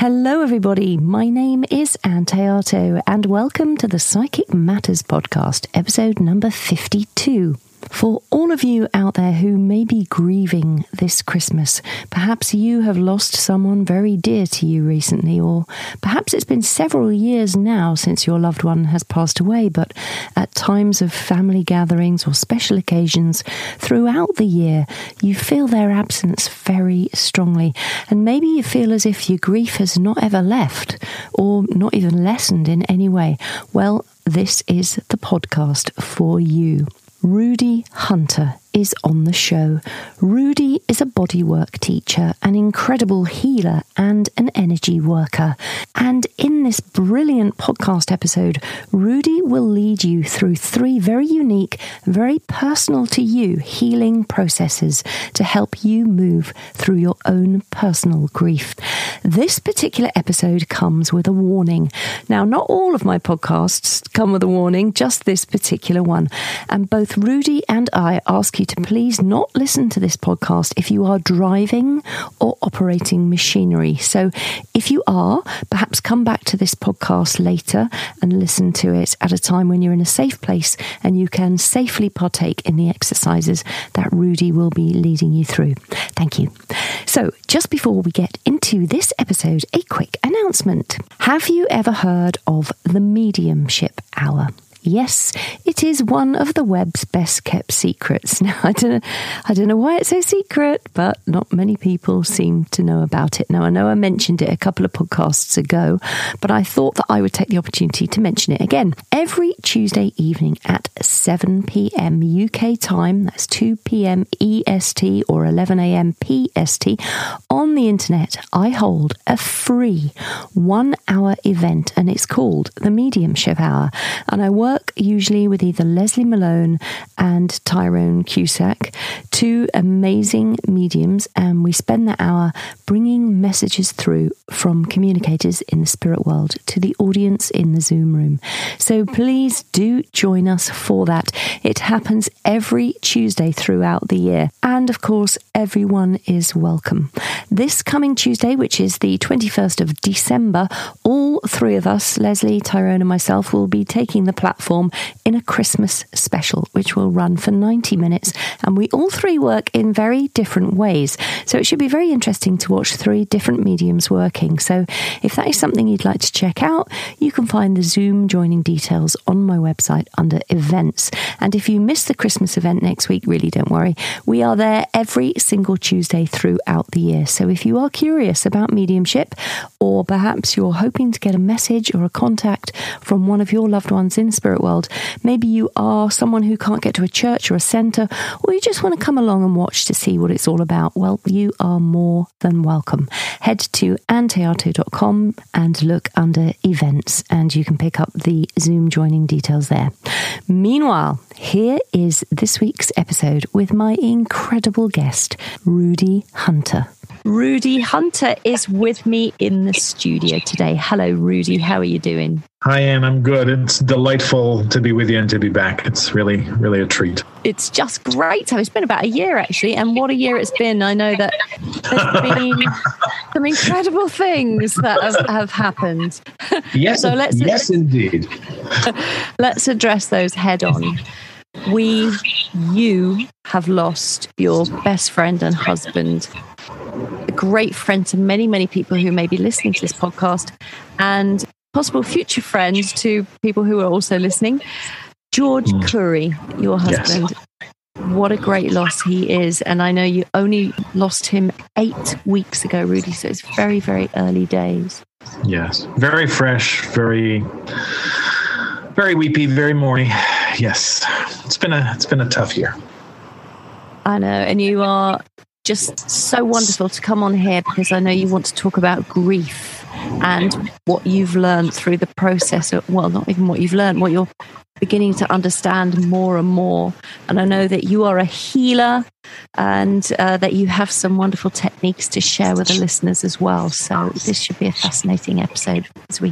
Hello, everybody. My name is Anne Théato, and welcome to the Psychic Matters podcast, episode number 52. For all of you out there who may be grieving this Christmas, perhaps you have lost someone very dear to you recently, or perhaps it's been several years now since your loved one has passed away, but at times of family gatherings or special occasions throughout the year, you feel their absence very strongly, and maybe you feel as if your grief has not ever left or not even lessened in any way. Well, this is the podcast for you. Rudy Hunter is on the show. Rudy is a bodywork teacher, an incredible healer, and an energy worker. And in this brilliant podcast episode, Rudy will lead you through 3 very unique, very personal to you healing processes to help you move through your own personal grief. This particular episode comes with a warning. Now, not all of my podcasts come with a warning, just this particular one. And both Rudy and I ask you to please not listen to this podcast if you are driving or operating machinery. So if you are, perhaps come back to this podcast later and listen to it at a time when you're in a safe place and you can safely partake in the exercises that Rudy will be leading you through. Thank you. So just before we get into this episode, a quick announcement. Have you ever heard of the Mediumship Hour? Yes, it is one of the web's best kept secrets. Now, I don't know why it's so secret, but not many people seem to know about it. Now, I know I mentioned it a couple of podcasts ago, but I thought that I would take the opportunity to mention it again. Every Tuesday evening at 7 p.m. UK time, that's 2 p.m. EST or 11 a.m. PST, on the internet, I hold a free 1-hour event, and it's called the Mediumship Hour. And I work usually with either Leslie Malone and Tyrone Cusack, 2 amazing mediums, and we spend that hour bringing messages through from communicators in the spirit world to the audience in the Zoom room. So please do join us for that. It happens every Tuesday throughout the year, and of course everyone is welcome. This coming Tuesday, which is the 21st of December, all 3 of us, Leslie, Tyrone and myself, will be taking the platform in a Christmas special, which will run for 90 minutes. And we all 3 work in very different ways. So it should be very interesting to watch 3 different mediums working. So if that is something you'd like to check out, you can find the Zoom joining details on my website under events. And if you miss the Christmas event next week, really don't worry. We are there every single Tuesday throughout the year. So if you are curious about mediumship, or perhaps you're hoping to get a message or a contact from one of your loved ones in the spirit world, maybe you are someone who can't get to a church or a centre, or you just want to come along and watch to see what it's all about, well, you are more than welcome. Head to annetheato.com and look under events, and you can pick up the Zoom joining details there. Meanwhile, here is this week's episode with my incredible guest, Rudy Hunter. Rudy Hunter is with me in the studio today. Hello, Rudy. How are you doing? Hi, Anne. I'm good. It's delightful to be with you and to be back. It's really, really a treat. It's just great. So it's been about a year, actually. And what a year it's been. I know that there's been some incredible things that have happened. Yes, so yes, indeed. Let's address those head on. You have lost your best friend and husband, a great friend to many, many people who may be listening to this podcast, and possible future friends to people who are also listening. George Curry, your husband. Yes. What a great loss he is. And I know you only lost him 8 weeks ago, Rudy, so it's very, very early days. Yes. Very fresh, very, very weepy, very mourny. Yes. It's been a tough year. I know. And you are just so wonderful to come on here, because I know you want to talk about grief and what you've learned through the process. Well, not even what you've learned, what you're beginning to understand more and more. And I know that you are a healer, and that you have some wonderful techniques to share with the listeners as well. So this should be a fascinating episode as we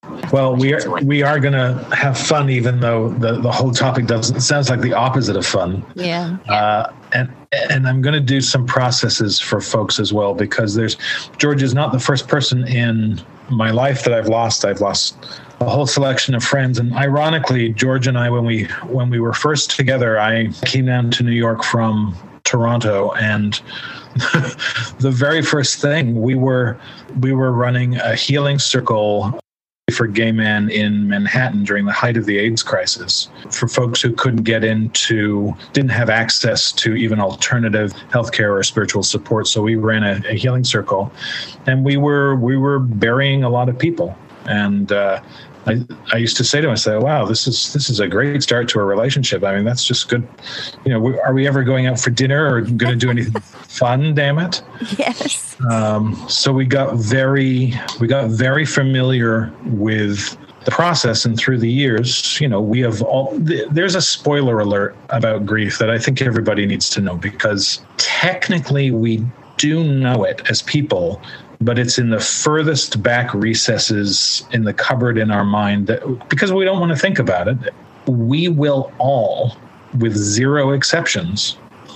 Well, we are going to have fun, even though the whole topic sounds like the opposite of fun. Yeah. And I'm going to do some processes for folks as well, because George is not the first person in my life that I've lost. I've lost a whole selection of friends. And ironically, George and I, when we were first together, I came down to New York from Toronto, and the very first thing we were running a healing circle for gay men in Manhattan during the height of the AIDS crisis, for folks who didn't have access to even alternative healthcare or spiritual support. So we ran a healing circle, and we were burying a lot of people. And I used to say to him, I said, wow, this is a great start to a relationship. I mean, that's just good. Are we ever going out for dinner or going to do anything fun, damn it? Yes. So we got very familiar with the process, and through the years, there's a spoiler alert about grief that I think everybody needs to know, because technically we do know it as people, but it's in the furthest back recesses in the cupboard in our mind, because we don't want to think about it. We will all, with zero exceptions,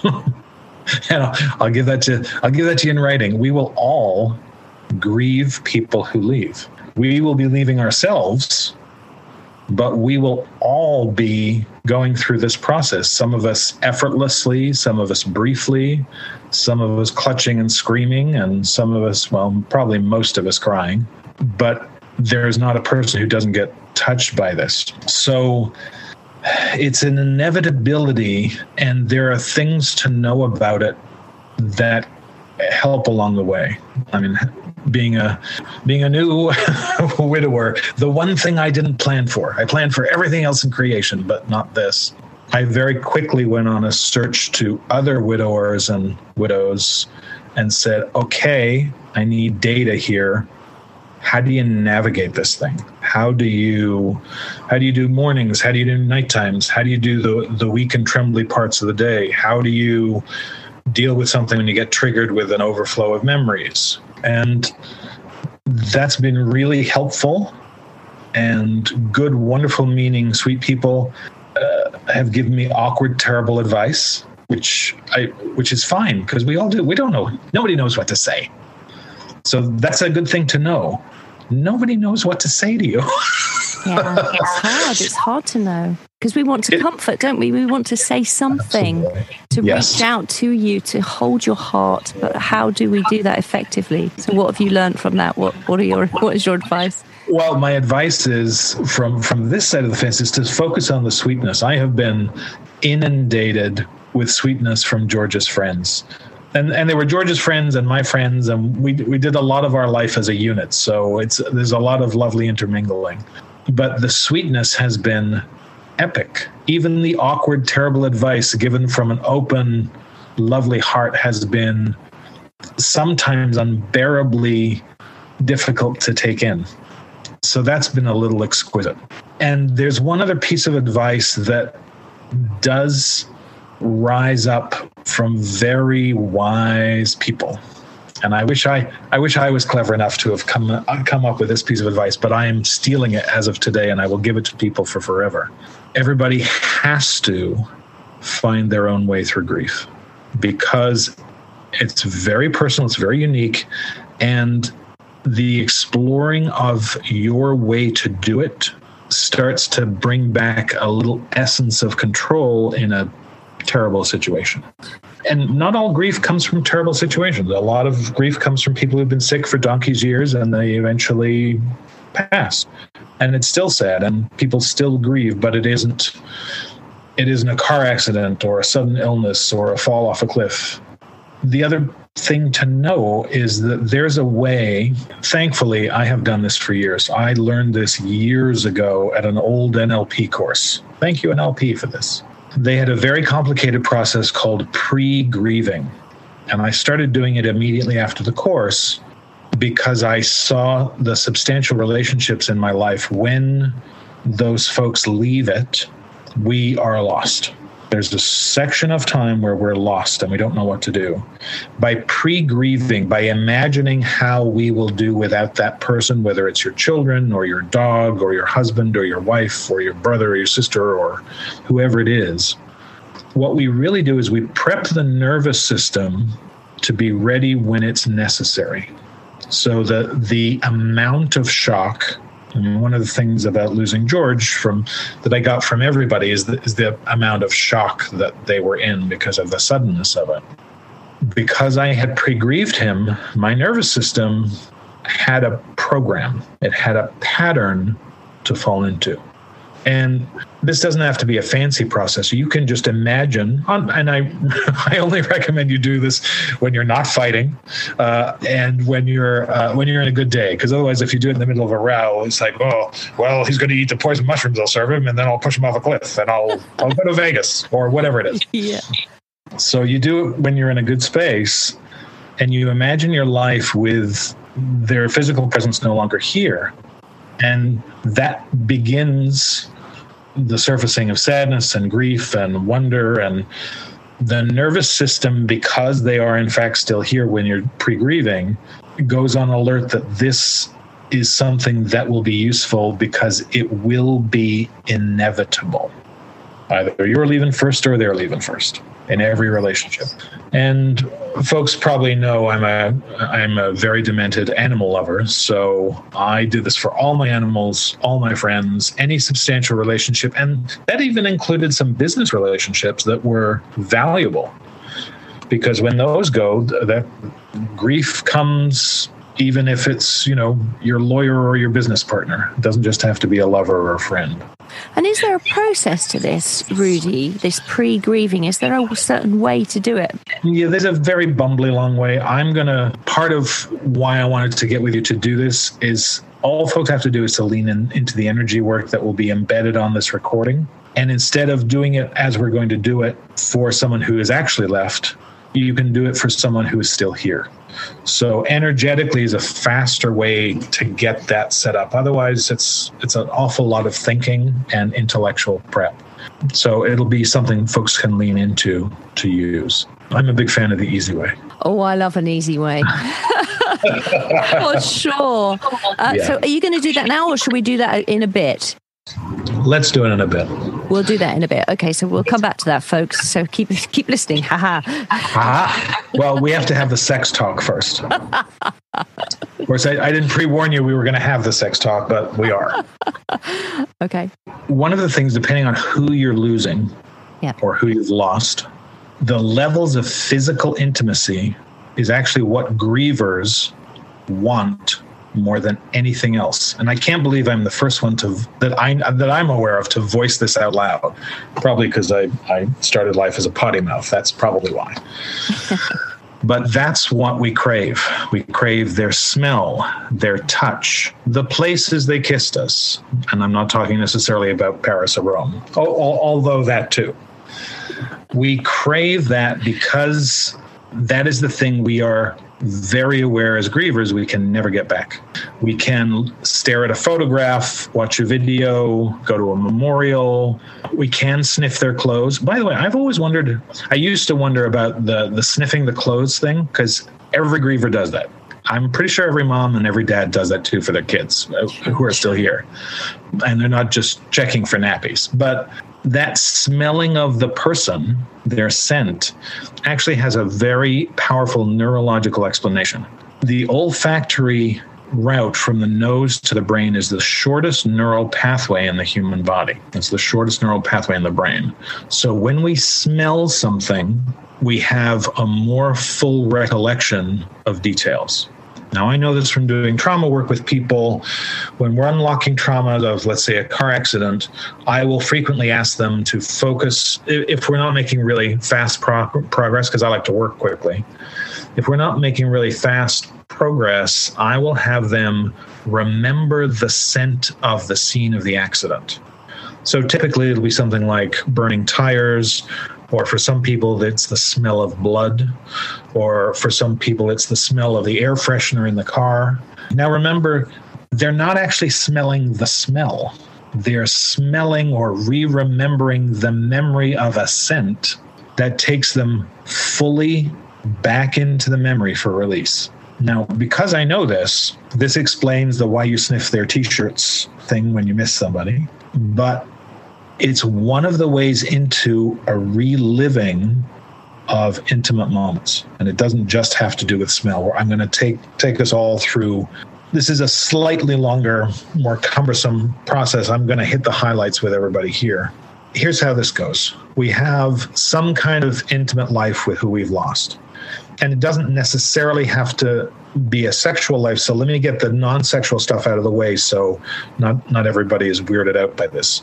and I'll give that to you in writing. We will all grieve people who leave. We will be leaving ourselves, but we will all be going through this process. Some of us effortlessly, some of us briefly, some of us clutching and screaming, and some of us, well, probably most of us crying. But there's not a person who doesn't get touched by this. So it's an inevitability, and there are things to know about it that help along the way. I mean, being a new widower, the one thing I didn't plan for. I planned for everything else in creation, but not this. I very quickly went on a search to other widowers and widows and said, okay, I need data here. How do you navigate this thing? How do you do mornings? How do you do night times? How do you do the weak and trembly parts of the day? How do you deal with something when you get triggered with an overflow of memories? And that's been really helpful. And good, wonderful, meaning, sweet people have given me awkward, terrible advice, which is fine, because we all do. We don't know. Nobody knows what to say. So that's a good thing to know. Nobody knows what to say to you. Yeah, it's hard. It's hard to know, because we want to comfort, don't we? We want to say something, to reach out to you, to hold your heart. But how do we do that effectively? So what have you learned from that? What is your advice? Well, my advice is from this side of the fence is to focus on the sweetness. I have been inundated with sweetness from George's friends. And they were George's friends and my friends, and we did a lot of our life as a unit. So there's a lot of lovely intermingling. But the sweetness has been epic. Even the awkward, terrible advice given from an open, lovely heart has been sometimes unbearably difficult to take in. So that's been a little exquisite. And there's one other piece of advice that does rise up from very wise people. And I wish I was clever enough to have come up with this piece of advice, but I am stealing it as of today, and I will give it to people for forever. Everybody has to find their own way through grief, because it's very personal, it's very unique, and the exploring of your way to do it starts to bring back a little essence of control in a terrible situation. And not all grief comes from terrible situations. A lot of grief comes from people who've been sick for donkey's years and they eventually pass. And it's still sad, and people still grieve, but it isn't a car accident or a sudden illness or a fall off a cliff. The other thing to know is that there's a way. Thankfully, I have done this for years. I learned this years ago at an old NLP course. Thank you, NLP, for this. They had a very complicated process called pre-grieving. And I started doing it immediately after the course because I saw the substantial relationships in my life. When those folks leave it, we are lost. There's a section of time where we're lost and we don't know what to do. By pre-grieving, by imagining how we will do without that person, whether it's your children or your dog or your husband or your wife or your brother or your sister or whoever it is, what we really do is we prep the nervous system to be ready when it's necessary. So the amount of shock, and one of the things about losing George that I got from everybody is the amount of shock that they were in because of the suddenness of it. Because I had pre-grieved him, my nervous system had a program. It had a pattern to fall into. And this doesn't have to be a fancy process. You can just imagine, and I only recommend you do this when you're not fighting and when you're in a good day. Because otherwise, if you do it in the middle of a row, it's like, oh, well, he's going to eat the poison mushrooms I'll serve him, and then I'll push him off a cliff, and I'll go to Vegas or whatever it is. Yeah. So you do it when you're in a good space, and you imagine your life with their physical presence no longer here, and that begins the surfacing of sadness and grief and wonder, and the nervous system, because they are in fact still here when you're pre-grieving, goes on alert that this is something that will be useful because it will be inevitable. Either you're leaving first or they're leaving first in every relationship. And folks probably know I'm a very demented animal lover, so I do this for all my animals, all my friends, any substantial relationship, and that even included some business relationships that were valuable. Because when those go, that grief comes, even if it's, your lawyer or your business partner. It doesn't just have to be a lover or a friend. And is there a process to this, Rudy, this pre-grieving? Is there a certain way to do it? Yeah, there's a very bumbly long way. Part of why I wanted to get with you to do this is all folks have to do is to lean into the energy work that will be embedded on this recording. And instead of doing it as we're going to do it for someone who is actually left, you can do it for someone who is still here. So energetically is a faster way to get that set up. Otherwise, it's an awful lot of thinking and intellectual prep. So it'll be something folks can lean into to use. I'm a big fan of the easy way. Oh, I love an easy way. For sure. So are you going to do that now, or should we do that in a bit? Let's do it in a bit. We'll do that in a bit. Okay, so we'll come back to that, folks. So keep listening. Ha ha. Well, we have to have the sex talk first. Of course, I didn't pre-warn you we were going to have the sex talk, but we are. Okay. One of the things, depending on who you're losing or who you've lost, the levels of physical intimacy is actually what grievers want more than anything else. And I can't believe I'm the first one that I'm aware of to voice this out loud. Probably because I started life as a potty mouth. That's probably why. But that's what we crave. We crave their smell, their touch, the places they kissed us. And I'm not talking necessarily about Paris or Rome, although that too. We crave that because that is the thing we are very aware as grievers we can never get back. We can stare at a photograph, watch a video, go to a memorial. We can sniff their clothes. By the way, I used to wonder about the sniffing the clothes thing, because every griever does that. I'm pretty sure every mom and every dad does that too for their kids who are still here. And they're not just checking for nappies. But that smelling of the person, their scent, actually has a very powerful neurological explanation. The olfactory route from the nose to the brain is the shortest neural pathway in the human body. It's the shortest neural pathway in the brain. So when we smell something, we have a more full recollection of details. Now, I know this from doing trauma work with people. When we're unlocking trauma of, let's say, a car accident, I will frequently ask them to focus, if we're not making really fast progress, because I like to work quickly. If we're not making really fast progress, I will have them remember the scent of the scene of the accident. So typically it'll be something like burning tires, or for some people, it's the smell of blood, or for some people, it's the smell of the air freshener in the car. Now, remember, they're not actually smelling the smell. they're smelling or re-remembering the memory of a scent that takes them fully back into the memory for release. Now, because I know this explains the why you sniff their t-shirts thing when you miss somebody, but it's one of the ways into a reliving of intimate moments. And it doesn't just have to do with smell. I'm going to take us all through. This is a slightly longer, more cumbersome process. I'm going to hit the highlights with everybody here. Here's how this goes. We have some kind of intimate life with who we've lost. And it doesn't necessarily have to be a sexual life. So let me get the non-sexual stuff out of the way so not everybody is weirded out by this.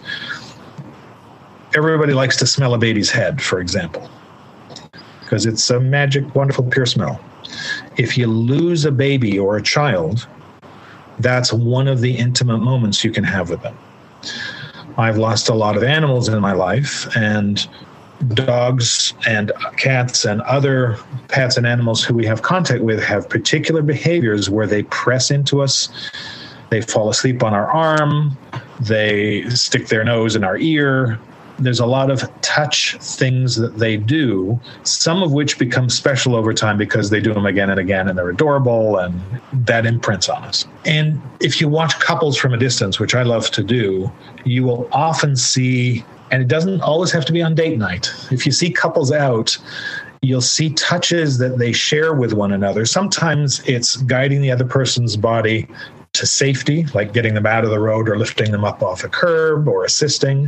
Everybody likes to smell a baby's head, for example, because it's a magic, wonderful, pure smell. If you lose a baby or a child, that's one of the intimate moments you can have with them. I've lost a lot of animals in my life, and dogs and cats and other pets and animals who we have contact with have particular behaviors where they press into us, they fall asleep on our arm, they stick their nose in our ear. There's a lot of touch things that they do, some of which become special over time because they do them again and again and they're adorable, and that imprints on us. And if you watch couples from a distance, which I love to do, you will often see, and it doesn't always have to be on date night. If you see couples out, you'll see touches that they share with one another. Sometimes it's guiding the other person's body to safety, like getting them out of the road or lifting them up off a curb or assisting.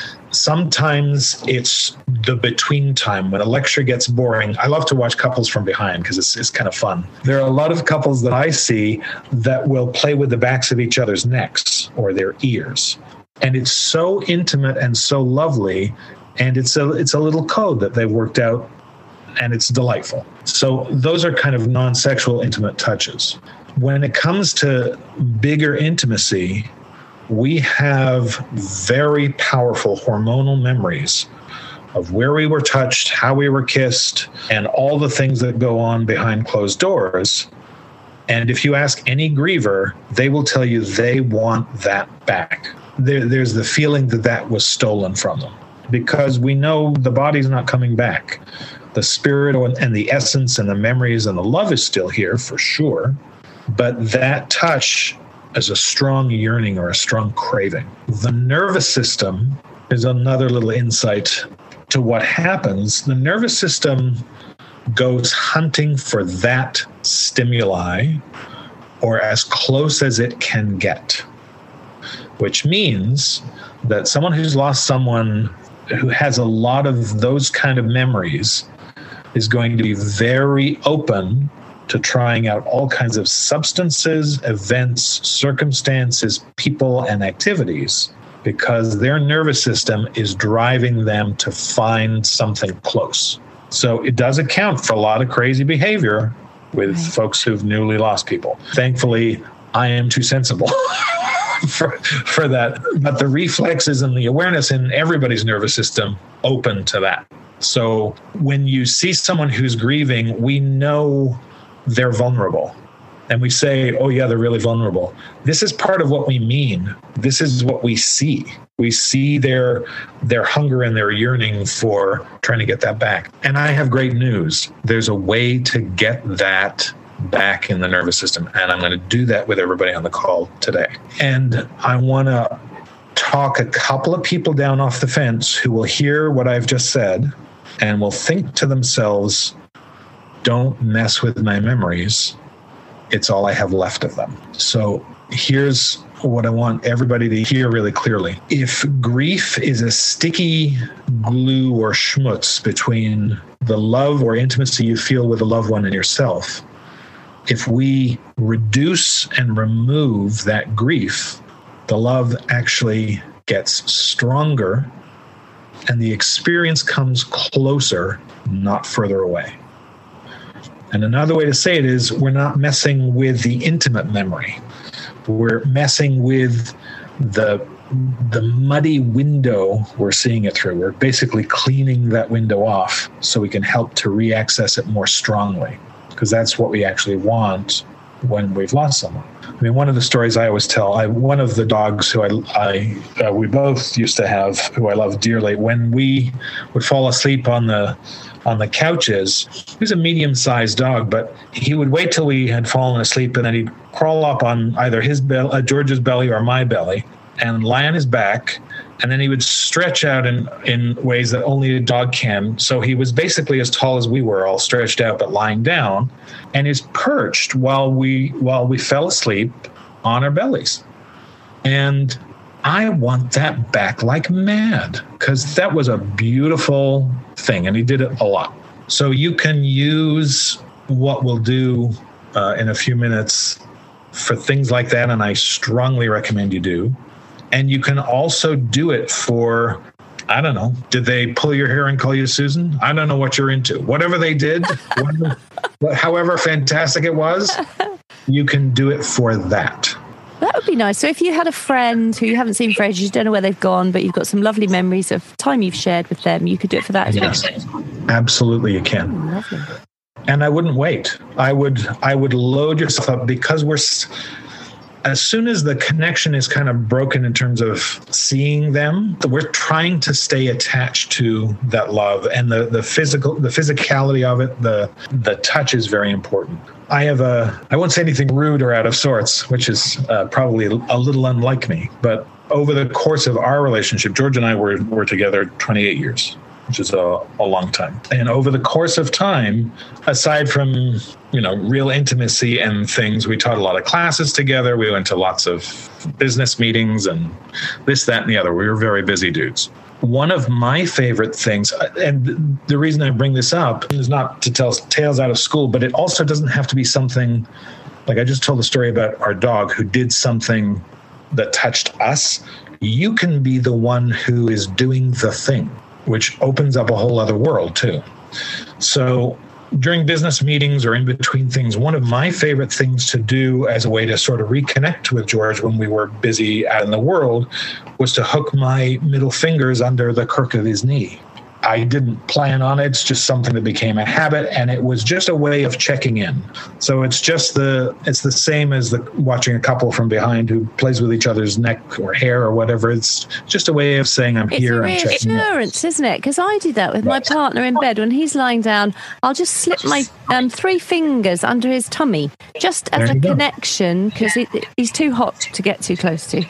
Sometimes it's the between time when a lecture gets boring. I love to watch couples from behind because it's kind of fun. There are a lot of couples that I see that will play with the backs of each other's necks or their ears. And it's so intimate and so lovely. And it's a little code that they've worked out, and it's delightful. So those are kind of non-sexual intimate touches. When it comes to bigger intimacy, we have very powerful hormonal memories of where we were touched, how we were kissed, and all the things that go on behind closed doors. And if you ask any griever, they will tell you they want that back. There's the feeling that was stolen from them, because we know the body's not coming back. The spirit and the essence and the memories and the love is still here for sure, but that touch as a strong yearning or a strong craving. The nervous system is another little insight to what happens. The nervous system goes hunting for that stimuli or as close as it can get, which means that someone who's lost someone who has a lot of those kind of memories is going to be very open to trying out all kinds of substances, events, circumstances, people, and activities, because their nervous system is driving them to find something close. So it does account for a lot of crazy behavior with folks who've newly lost people. Thankfully, I am too sensible for that. But the reflexes and the awareness in everybody's nervous system open to that. So when you see someone who's grieving, we know they're vulnerable. And we say, oh yeah, they're really vulnerable. This is part of what we mean. This is what we see. We see their hunger and their yearning for trying to get that back. And I have great news. There's a way to get that back in the nervous system. And I'm going to do that with everybody on the call today. And I want to talk a couple of people down off the fence who will hear what I've just said and will think to themselves, don't mess with my memories. It's all I have left of them. So here's what I want everybody to hear really clearly. If grief is a sticky glue or schmutz between the love or intimacy you feel with a loved one and yourself, if we reduce and remove that grief, the love actually gets stronger and the experience comes closer, not further away. And another way to say it is we're not messing with the intimate memory. We're messing with the muddy window we're seeing it through. We're basically cleaning that window off so we can help to re-access it more strongly, because that's what we actually want when we've lost someone. I mean, one of the stories I always tell, one of the dogs who we both used to have, who I love dearly, when we would fall asleep on the couches, he was a medium-sized dog, but he would wait till we had fallen asleep, and then he'd crawl up on either George's belly or my belly and lie on his back, and then he would stretch out in ways that only a dog can. So he was basically as tall as we were, all stretched out, but lying down, and is perched while we fell asleep on our bellies. And I want that back like mad, because that was a beautiful thing, and he did it a lot. So you can use what we'll do in a few minutes for things like that, and I strongly recommend you do. And you can also do it for, I don't know, did they pull your hair and call you Susan? I don't know what you're into. Whatever they did, however fantastic it was, you can do it for that. That would be nice. So if you had a friend who you haven't seen for ages, you don't know where they've gone, but you've got some lovely memories of time you've shared with them, you could do it for that as well. Absolutely you can. Lovely. And I wouldn't wait. I would load yourself up, because as soon as the connection is kind of broken in terms of seeing them, we're trying to stay attached to that love, and the physicality of it, the touch is very important. I won't say anything rude or out of sorts, which is probably a little unlike me, but over the course of our relationship, George and I were together 28 years, which is a long time. And over the course of time, aside from, real intimacy and things, we taught a lot of classes together. We went to lots of business meetings and this, that, and the other. We were very busy dudes. One of my favorite things, and the reason I bring this up is not to tell tales out of school, but it also doesn't have to be something like I just told a story about our dog who did something that touched us. You can be the one who is doing the thing, which opens up a whole other world too. So during business meetings or in between things, one of my favorite things to do as a way to sort of reconnect with George when we were busy out in the world was to hook my middle fingers under the crook of his knee. I didn't plan on it. It's just something that became a habit, and it was just a way of checking in. So it's the same as watching a couple from behind who plays with each other's neck or hair or whatever. It's just a way of saying I'm here. It's a reassurance, isn't it? Because I do that with my partner in bed. When he's lying down, I'll just slip my 3 fingers under his tummy, just as a connection, because he's too hot to get too close to.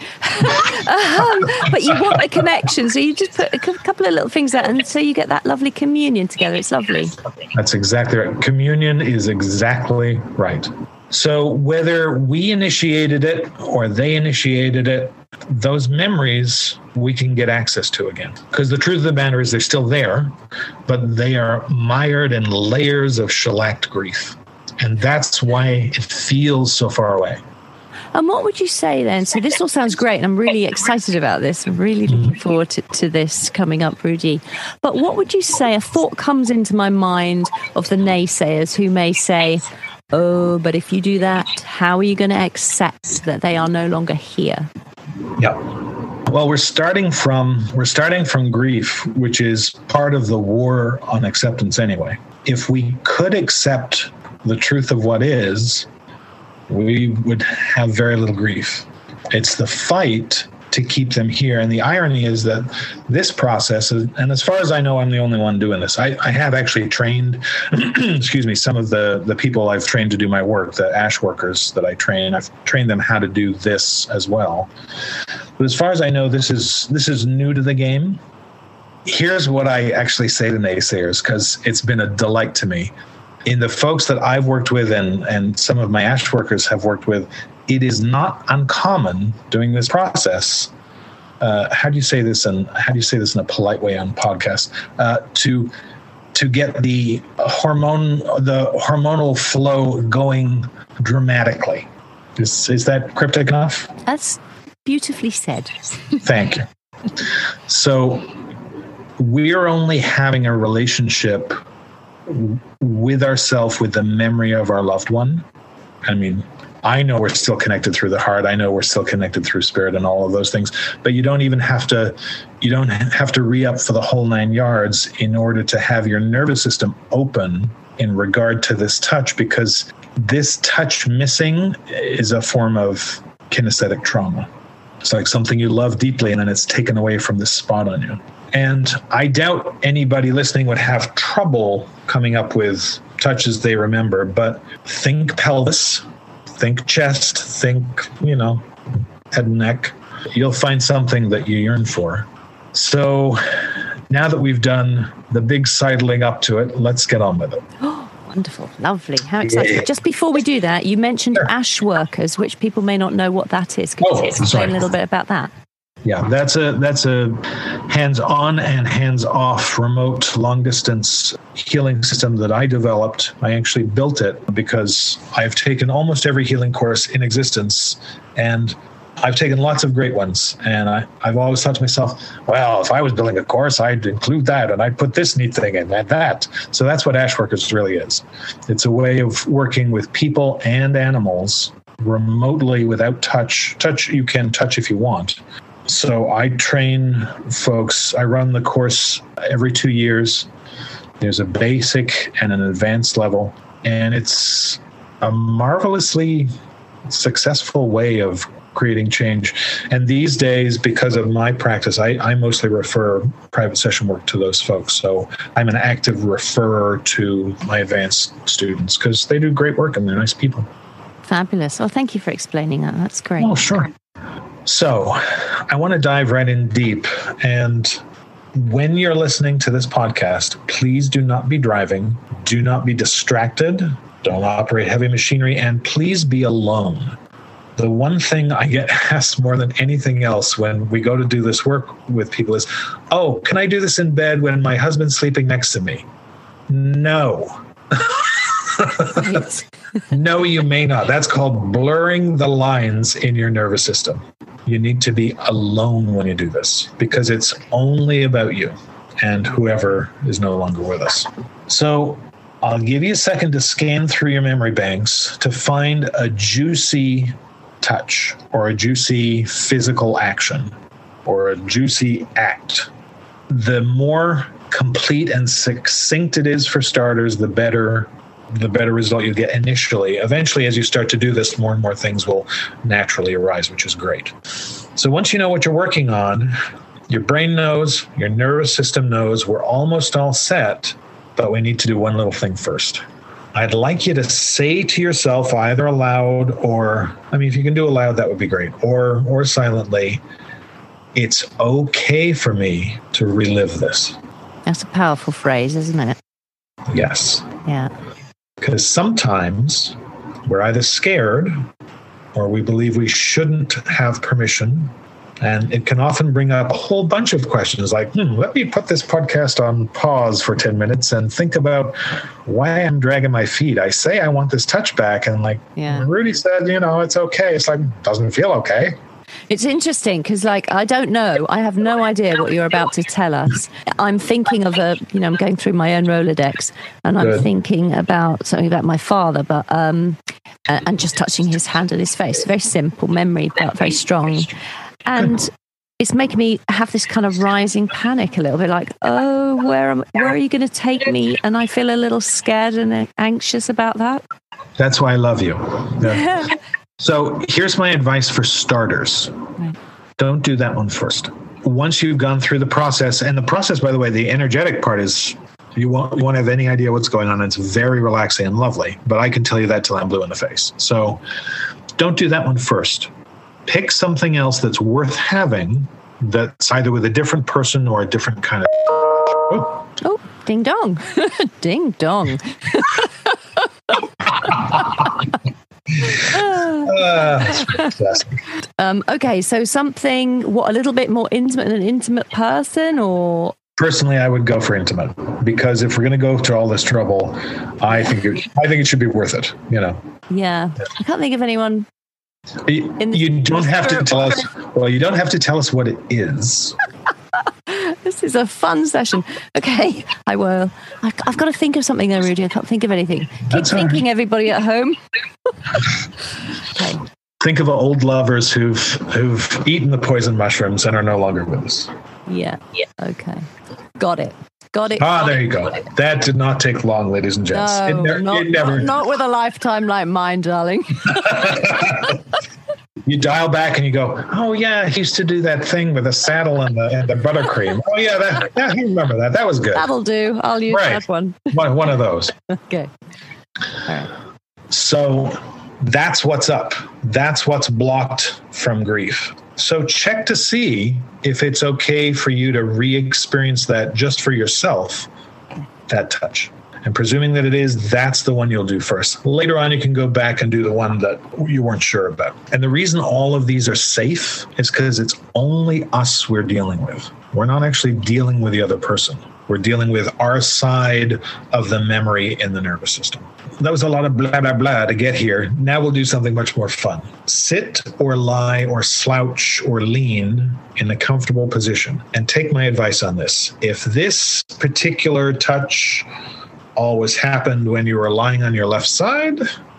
But you want a connection, so you just put a couple of little things out, and so you get that lovely communion together. It's lovely. That's exactly right. Communion is exactly right. So whether we initiated it or they initiated it, those memories we can get access to again. Because the truth of the matter is they're still there, but they are mired in layers of shellacked grief. And that's why it feels so far away. And what would you say then? So this all sounds great, and I'm really excited about this. I'm really looking forward to this coming up, Rudy. But what would you say? A thought comes into my mind of the naysayers who may say, oh, but if you do that, how are you going to accept that they are no longer here? Yeah. Well, we're starting from grief, which is part of the war on acceptance anyway. If we could accept the truth of what is, we would have very little grief. It's the fight to keep them here. And the irony is that this process, and as far as I know, I'm the only one doing this. I have actually trained, some of the people I've trained to do my work, the ASH workers that I train, I've trained them how to do this as well. But as far as I know, this is new to the game. Here's what I actually say to naysayers, because it's been a delight to me. In the folks that I've worked with and some of my ASH workers have worked with, it is not uncommon doing this process. How do you say this in a polite way on podcast? To get the hormonal flow going dramatically. Is that cryptic enough? That's beautifully said. Thank you. So we're only having a relationship with ourselves, with the memory of our loved one. I mean, I know we're still connected through the heart. I know we're still connected through spirit and all of those things, but you don't have to re-up for the whole 9 yards in order to have your nervous system open in regard to this touch, because this touch missing is a form of kinesthetic trauma. It's like something you love deeply and then it's taken away from this spot on you. And I doubt anybody listening would have trouble coming up with touches they remember, but think pelvis, think chest, think, head and neck. You'll find something that you yearn for. So now that we've done the big sidling up to it, let's get on with it. Oh, wonderful. Lovely. How exciting. Yeah. Just before we do that, you mentioned ash workers, which people may not know what that is. Could you explain a little bit about that? Yeah, that's a hands-on and hands-off remote long-distance healing system that I developed. I actually built it because I've taken almost every healing course in existence, and I've taken lots of great ones. And I've always thought to myself, well, if I was building a course, I'd include that, and I'd put this neat thing in and that. So that's what Ash Workers really is. It's a way of working with people and animals remotely without touch. Touch, you can touch if you want. So I train folks. I run the course every 2 years. There's a basic and an advanced level. And it's a marvelously successful way of creating change. And these days, because of my practice, I mostly refer private session work to those folks. So I'm an active referrer to my advanced students because they do great work and they're nice people. Fabulous. Well, thank you for explaining that. That's great. Oh, sure. So I want to dive right in deep. And when you're listening to this podcast, please do not be driving. Do not be distracted. Don't operate heavy machinery. And please be alone. The one thing I get asked more than anything else when we go to do this work with people is, oh, can I do this in bed when my husband's sleeping next to me? No. Right. No, you may not. That's called blurring the lines in your nervous system. You need to be alone when you do this because it's only about you and whoever is no longer with us. So I'll give you a second to scan through your memory banks to find a juicy touch or a juicy physical action or a juicy act. The more complete and succinct it is for starters, the better result you get initially. Eventually, as you start to do this, more and more things will naturally arise, which is great. So once you know what you're working on, your brain knows, your nervous system knows, we're almost all set, but we need to do one little thing first. I'd like you to say to yourself, either aloud or, if you can do aloud, that would be great, or silently, it's okay for me to relive this. That's a powerful phrase, isn't it? Yes. Yeah. Because sometimes we're either scared or we believe we shouldn't have permission. And it can often bring up a whole bunch of questions like, let me put this podcast on pause for 10 minutes and think about why I'm dragging my feet. I say I want this touch back. And Rudy said, it's okay. It's like, doesn't feel okay. It's interesting because, I don't know. I have no idea what you're about to tell us. I'm thinking of I'm going through my own Rolodex and I'm thinking about something about my father, but and just touching his hand and his face. Very simple memory, but very strong. And it's making me have this kind of rising panic a little bit, like, oh, where are you going to take me? And I feel a little scared and anxious about that. That's why I love you. Yeah. So here's my advice for starters. Right. Don't do that one first. Once you've gone through the process, and the process, by the way, the energetic part is you won't have any idea what's going on. It's very relaxing and lovely, but I can tell you that till I'm blue in the face. So don't do that one first. Pick something else that's worth having that's either with a different person or a different kind of... Oh, ding dong. Ding dong. That's fantastic. Okay, so something a little bit more intimate than an intimate person, or personally, I would go for intimate because if we're going to go through all this trouble, I think it should be worth it. Yeah, I can't think of anyone. You don't have to tell us. Well, you don't have to tell us what it is. This is a fun session. Okay, I will. I've got to think of something there, Rudy. I can't think of anything. Keep thinking, everybody at home. Okay. Think of old lovers who've eaten the poison mushrooms and are no longer with us. Yeah. Okay. Got it. Got it. There you go. That did not take long, ladies and gents. No, not with a lifetime like mine, darling. You dial back and you go, oh, yeah, he used to do that thing with the saddle and the buttercream. Oh, yeah, I remember that. That was good. That'll do. I'll use that one. One of those. Okay. All right. So that's what's up. That's what's blocked from grief. So check to see if it's okay for you to re-experience that just for yourself, that touch. And presuming that it is, that's the one you'll do first. Later on, you can go back and do the one that you weren't sure about. And the reason all of these are safe is because it's only us we're dealing with. We're not actually dealing with the other person. We're dealing with our side of the memory in the nervous system. That was a lot of blah, blah, blah to get here. Now we'll do something much more fun. Sit or lie or slouch or lean in a comfortable position. And take my advice on this. If this particular touch always happened when you were lying on your left side,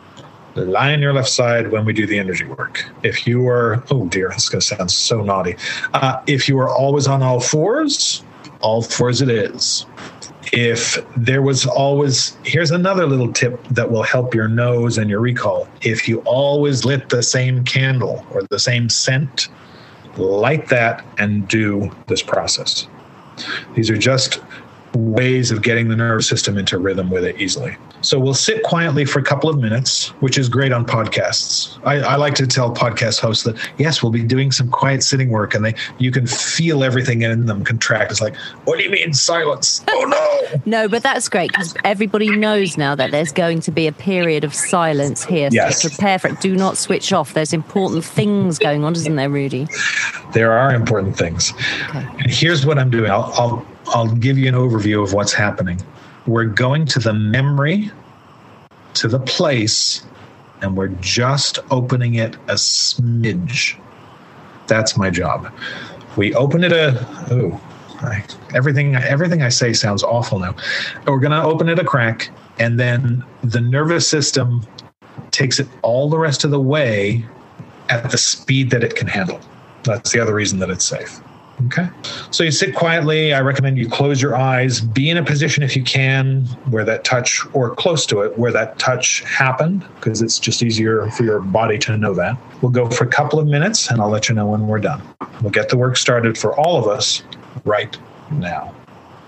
lie on your left side when we do the energy work. If you were, oh dear, this is going to sound so naughty. If you were always on all fours it is. If there was always, here's another little tip that will help your nose and your recall. If you always lit the same candle or the same scent, light that and do this process. These are just ways of getting the nervous system into rhythm with it easily. So we'll sit quietly for a couple of minutes, which is great on podcasts. I like to tell podcast hosts that, yes, we'll be doing some quiet sitting work, and you can feel everything in them contract. It's like, what do you mean silence? Oh, no. No, but that's great because everybody knows now that there's going to be a period of silence here. Yes. So prepare for it. Do not switch off. There's important things going on, isn't there, Rudy? There are important things. Okay. And here's what I'm doing. I'll give you an overview of what's happening. We're going to the memory, to the place, and we're just opening it a smidge. That's my job. We open it everything I say sounds awful now. We're going to open it a crack, and then the nervous system takes it all the rest of the way at the speed that it can handle. That's the other reason that it's safe. Okay. So you sit quietly. I recommend you close your eyes, be in a position if you can where that touch, or close to it, where that touch happened, because it's just easier for your body to know that. We'll go for a couple of minutes and I'll let you know when we're done. We'll get the work started for all of us right now.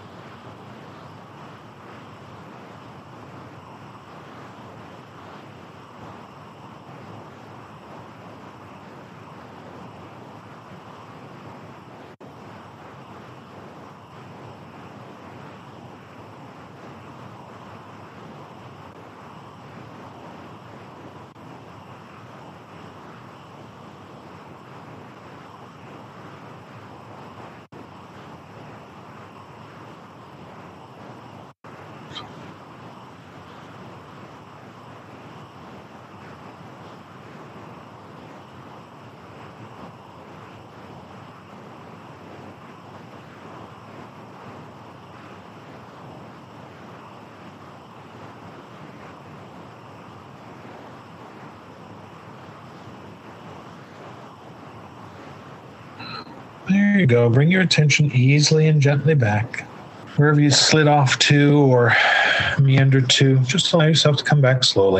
There you go. Bring your attention easily and gently back. Wherever you slid off to or meandered to, just allow yourself to come back slowly.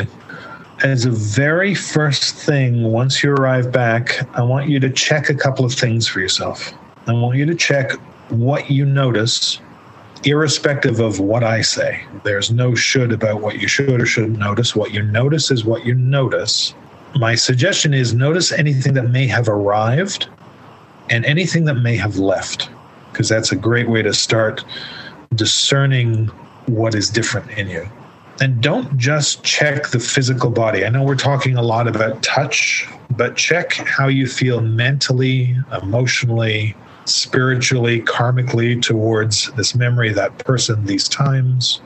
As a very first thing, once you arrive back, I want you to check a couple of things for yourself. I want you to check what you notice, irrespective of what I say. There's no should about what you should or shouldn't notice. What you notice is what you notice. My suggestion is notice anything that may have arrived and anything that may have left, because that's a great way to start discerning what is different in you. And don't just check the physical body. I know we're talking a lot about touch, but check how you feel mentally, emotionally, spiritually, karmically towards this memory, that person, these times.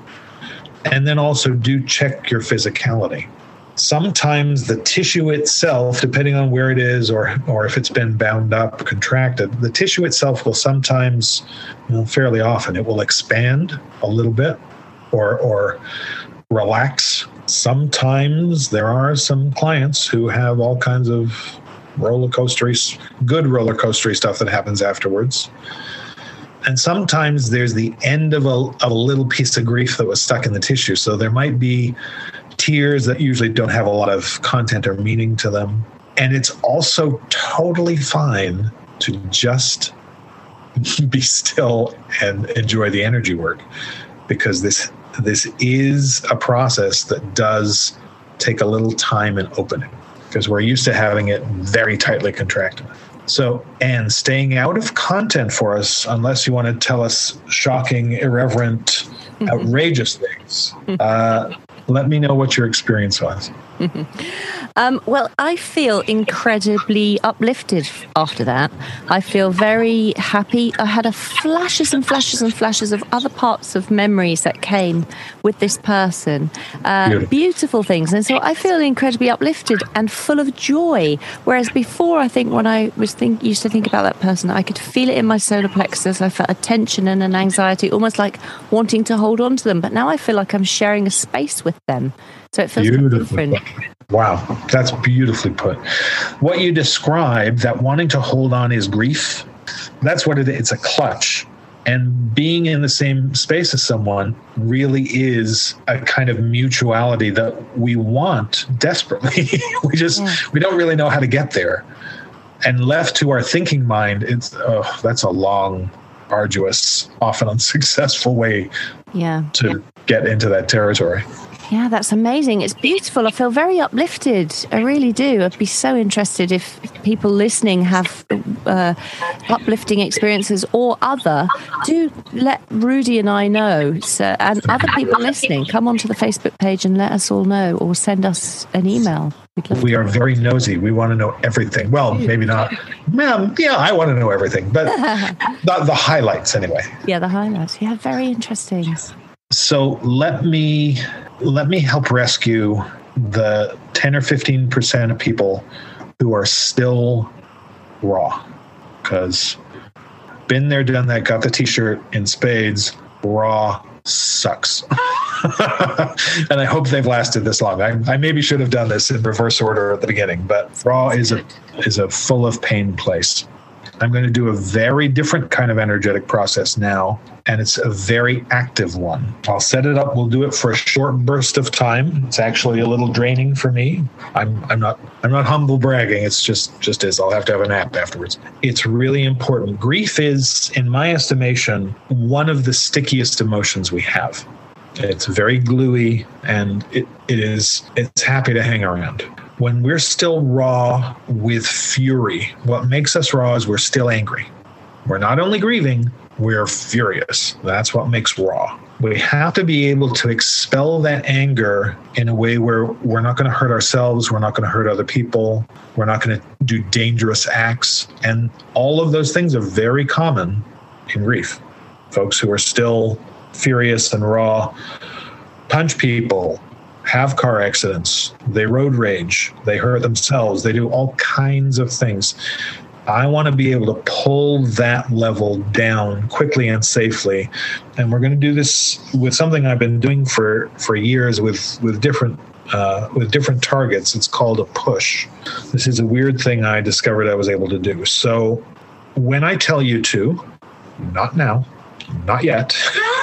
And then also do check your physicality. Sometimes the tissue itself, depending on where it is or if it's been bound up, contracted, the tissue itself will sometimes, fairly often, it will expand a little bit or relax. Sometimes there are some clients who have all kinds of good roller coastery stuff that happens afterwards. And sometimes there's the end of a little piece of grief that was stuck in the tissue. So there might be tears that usually don't have a lot of content or meaning to them. And it's also totally fine to just be still and enjoy the energy work, because this is a process that does take a little time and opening, because we're used to having it very tightly contracted. So, Anne, staying out of content for us, unless you want to tell us shocking, irreverent, outrageous things, let me know what your experience was. Well, I feel incredibly uplifted after that. I feel very happy. I had flashes and flashes and flashes of other parts of memories that came with this person. Beautiful things. And so I feel incredibly uplifted and full of joy. Whereas before, I think when I used to think about that person, I could feel it in my solar plexus. I felt a tension and an anxiety, almost like wanting to hold on to them. But now I feel like I'm sharing a space with them. So it feels different. Wow, that's beautifully put. What you described, that wanting to hold on is grief, that's what it is. It's a clutch. And being in the same space as someone really is a kind of mutuality that we want desperately. We don't really know how to get there. And left to our thinking mind, that's a long, arduous, often unsuccessful way to get into that territory. Yeah, that's amazing. It's beautiful. I feel very uplifted. I really do. I'd be so interested if people listening have uplifting experiences or other. Do let Rudy and I know. So, and other people listening, come onto the Facebook page and let us all know, or send us an email. We are very nosy. We want to know everything. Well, maybe not. Yeah, I want to know everything, but the highlights anyway. Yeah, the highlights. Yeah, very interesting. So let me help rescue the 10 or 15% of people who are still raw. Because been there, done that, got the t-shirt in spades. Raw sucks. And I hope they've lasted this long. I maybe should have done this in reverse order at the beginning, but raw is a full of pain place. I'm going to do a very different kind of energetic process now, and it's a very active one. I'll set it up. We'll do it for a short burst of time. It's actually a little draining for me. I'm not humble bragging. It's just is. I'll have to have a nap afterwards. It's really important. Grief is, in my estimation, one of the stickiest emotions we have. It's very gluey, and it's happy to hang around. When we're still raw with fury, what makes us raw is we're still angry. We're not only grieving, we're furious. That's what makes raw. We have to be able to expel that anger in a way where we're not going to hurt ourselves, we're not going to hurt other people, we're not going to do dangerous acts. And all of those things are very common in grief. Folks who are still furious and raw punch people, have car accidents, they road rage, they hurt themselves, they do all kinds of things. I want to be able to pull that level down quickly and safely. And we're going to do this with something I've been doing for years with different targets. It's called a push. This is a weird thing I discovered I was able to do. So when I tell you to, not now, not yet,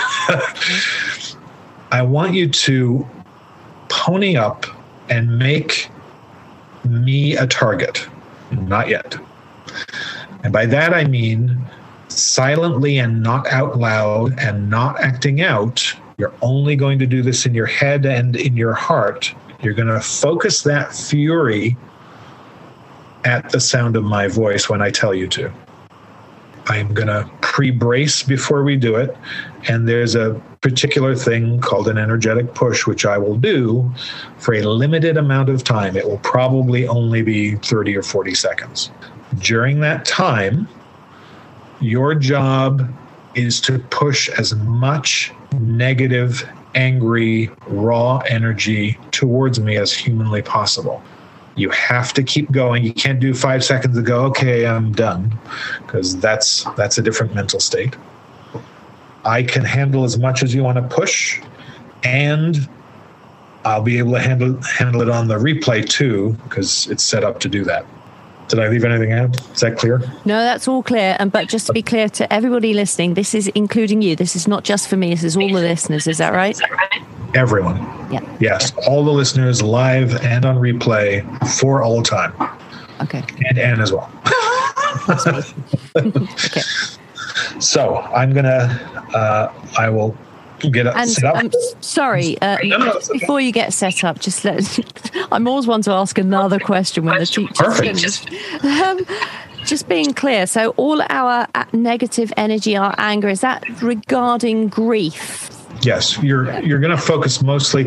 I want you to pony up and make me a target. Not yet. And by that I mean silently and not out loud and not acting out. You're only going to do this in your head and in your heart. You're going to focus that fury at the sound of my voice when I tell you to. I'm going to pre-brace before we do it. And there's a particular thing called an energetic push, which I will do for a limited amount of time. It will probably only be 30 or 40 seconds. During that time, your job is to push as much negative, angry, raw energy towards me as humanly possible. You have to keep going. You can't do 5 seconds and go, okay, I'm done, because that's a different mental state. I can handle as much as you want to push, and I'll be able to handle it on the replay too, because it's set up to do that. Did I leave anything out? Is that clear? No, that's all clear. But just to be clear to everybody listening, this is including you. This is not just for me. This is all the listeners. Is that right? Everyone. Yeah. Yes. All the listeners live and on replay for all time. Okay. And Anne as well. Okay. So I'm going to, I will get set up. I'm sorry, just before you get set up, just I'm always one to ask another question when the teacher's finished. Just being clear, so all our negative energy, our anger, is that regarding grief? Yes, you're going to focus mostly.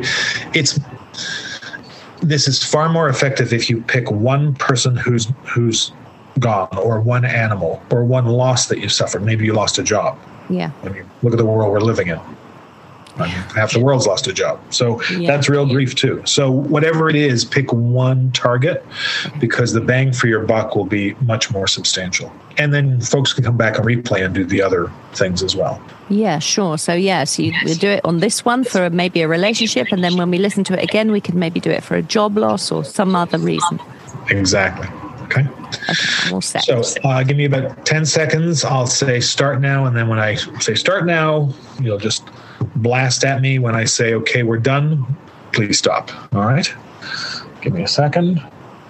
This is far more effective if you pick one person who's gone, or one animal, or one loss that you suffered. Maybe you lost a job. Yeah. I mean, look at the world we're living in. I mean, half the world's lost a job. So that's real grief too. So whatever it is, pick one target, because the bang for your buck will be much more substantial. And then folks can come back and replay and do the other things as well. Yeah, sure. So you do it on this one for maybe a relationship, and then when we listen to it again, we can maybe do it for a job loss or some other reason. Exactly. Okay. All set. So give me about 10 seconds. I'll say start now. And then when I say start now, you'll just blast at me. When I say, okay, we're done, please stop. All right. Give me a second.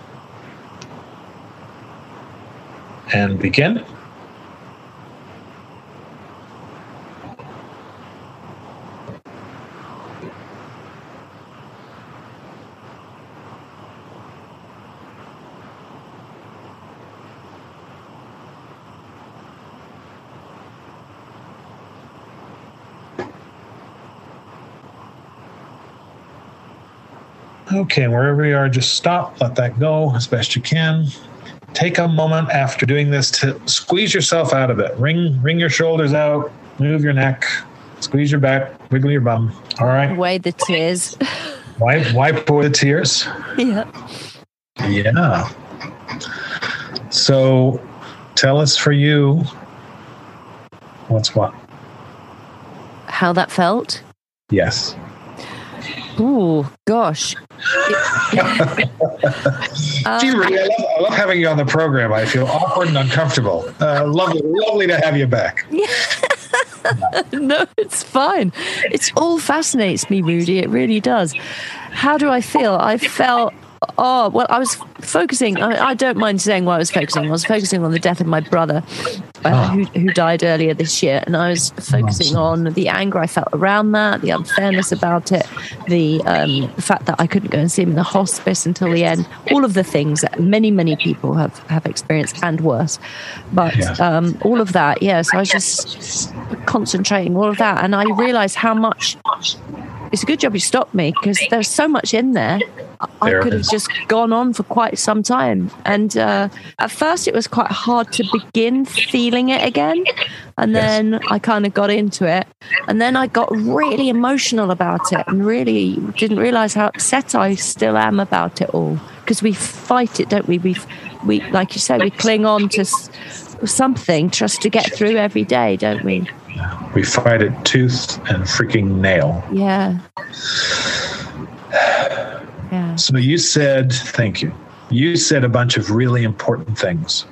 And begin. Okay, wherever you are, just stop, let that go as best you can. Take a moment after doing this to squeeze yourself out of it. Wring your shoulders out, move your neck, squeeze your back, wiggle your bum. All right. Away the tears. Wipe away the tears. Yeah. Yeah. So tell us for you, what's what? How that felt? Yes. Ooh, gosh. Gee, Rudy, I love having you on the program. I feel awkward and uncomfortable. Lovely to have you back. No, it's fine. It all fascinates me, Rudy. It really does. How do I feel? I felt, I was focusing. I don't mind saying what I was focusing. I was focusing on the death of my brother, who died earlier this year. And I was focusing on the anger I felt around that, the unfairness about it, the fact that I couldn't go and see him in the hospice until the end, all of the things that many, many people have experienced and worse. But all of that, so I was just concentrating all of that. And I realized how much, it's a good job you stopped me, because there's so much in there. I could have just gone on for quite some time. And at first it was quite hard to begin feeling it again. And then I kind of got into it. And then I got really emotional about it and really didn't realize how upset I still am about it all. Because we fight it, don't we? We like you said, we cling on to something just to get through every day, don't we? We fight it tooth and freaking nail. Yeah. Yeah. So you said, thank you. You said a bunch of really important things.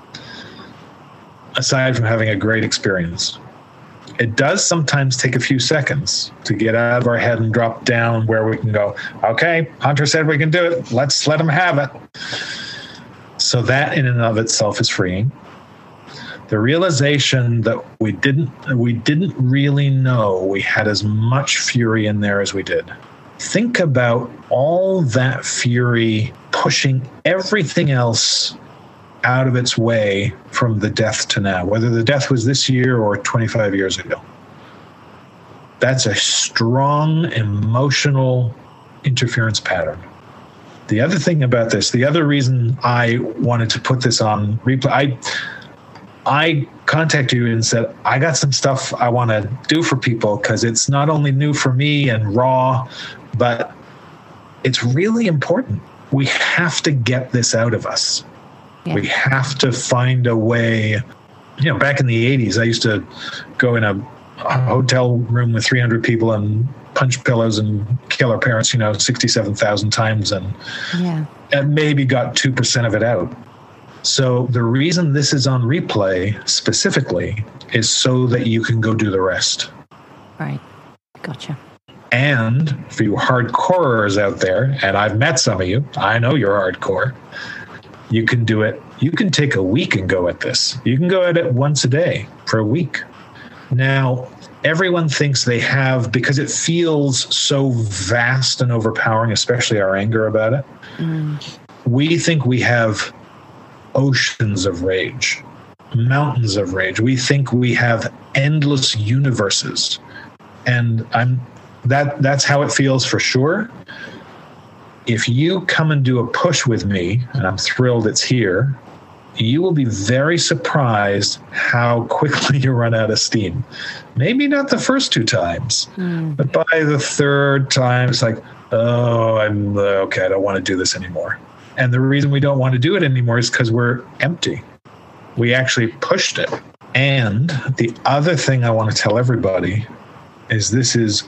Aside from having a great experience, it does sometimes take a few seconds to get out of our head and drop down where we can go, okay, Hunter said we can do it. Let's let him have it. So that in and of itself is freeing. The realization that we didn't really know we had as much fury in there as we did. Think about all that fury pushing everything else out of its way from the death to now, whether the death was this year or 25 years ago. That's a strong emotional interference pattern. The other thing about this, the other reason I wanted to put this on replay, I contacted you and said, I got some stuff I want to do for people, because it's not only new for me and raw, but it's really important. We have to get this out of us. Yeah. We have to find a way. Back in the 80s, I used to go in a hotel room with 300 people and punch pillows and kill our parents, 67,000 times, and maybe got 2% of it out. So the reason this is on replay specifically is so that you can go do the rest. Right. Gotcha. And for you hardcorers out there, and I've met some of you, I know you're hardcore, you can do it. You can take a week and go at this. You can go at it once a day for a week. Now, everyone thinks they have, because it feels so vast and overpowering, especially our anger about it. We think we have oceans of rage, mountains of rage. We think we have endless universes. And that's how it feels for sure. If you come and do a push with me, and I'm thrilled it's here, you will be very surprised how quickly you run out of steam. Maybe not the first 2 times, but by the third time, it's like, oh, I'm okay, I don't want to do this anymore. And the reason we don't want to do it anymore is because we're empty. We actually pushed it. And the other thing I want to tell everybody is this is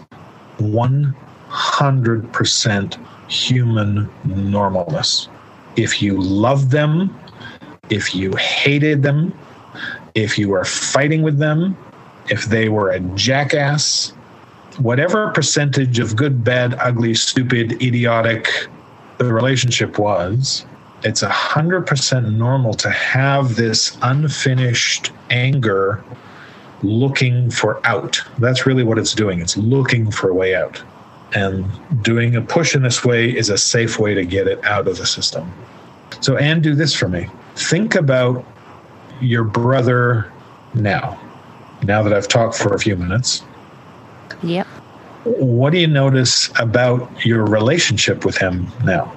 100% human normalness. If you love them, if you hated them, if you were fighting with them, if they were a jackass, whatever percentage of good, bad, ugly, stupid, idiotic the relationship was, it's 100% normal to have this unfinished anger looking for out. That's really what it's doing. It's looking for a way out. And doing a push in this way is a safe way to get it out of the system. So, Anne, do this for me. Think about your brother now that I've talked for a few minutes. Yep. What do you notice about your relationship with him now?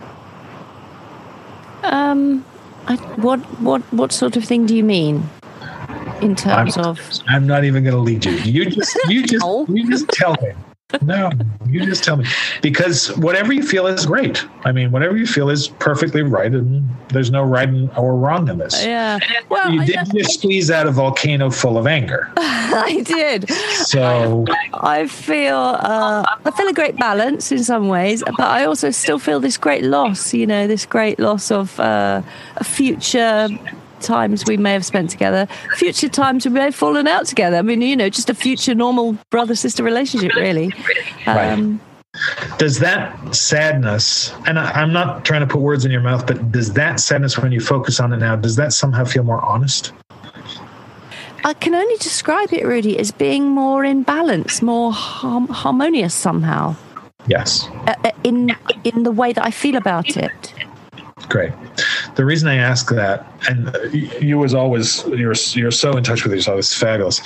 What sort of thing do you mean? In terms of, I'm not even going to lead you. You just tell me. No, you just tell me. Because whatever you feel is great. I mean, whatever you feel is perfectly right, and there's no right or wrong in this. Yeah. Well, you did just squeeze out a volcano full of anger. I did. So I feel a great balance in some ways, but I also still feel this great loss. This great loss of a future times we may have spent together, future times we may have fallen out together. I mean, just a future normal brother-sister relationship, really. Right. Does that sadness, and I'm not trying to put words in your mouth, but does that sadness, when you focus on it now, does that somehow feel more honest? I can only describe it really as being more in balance, more harmonious somehow. Yes. In the way that I feel about it. Great. The reason I ask that, and you as always, you're so in touch with yourself, it's fabulous.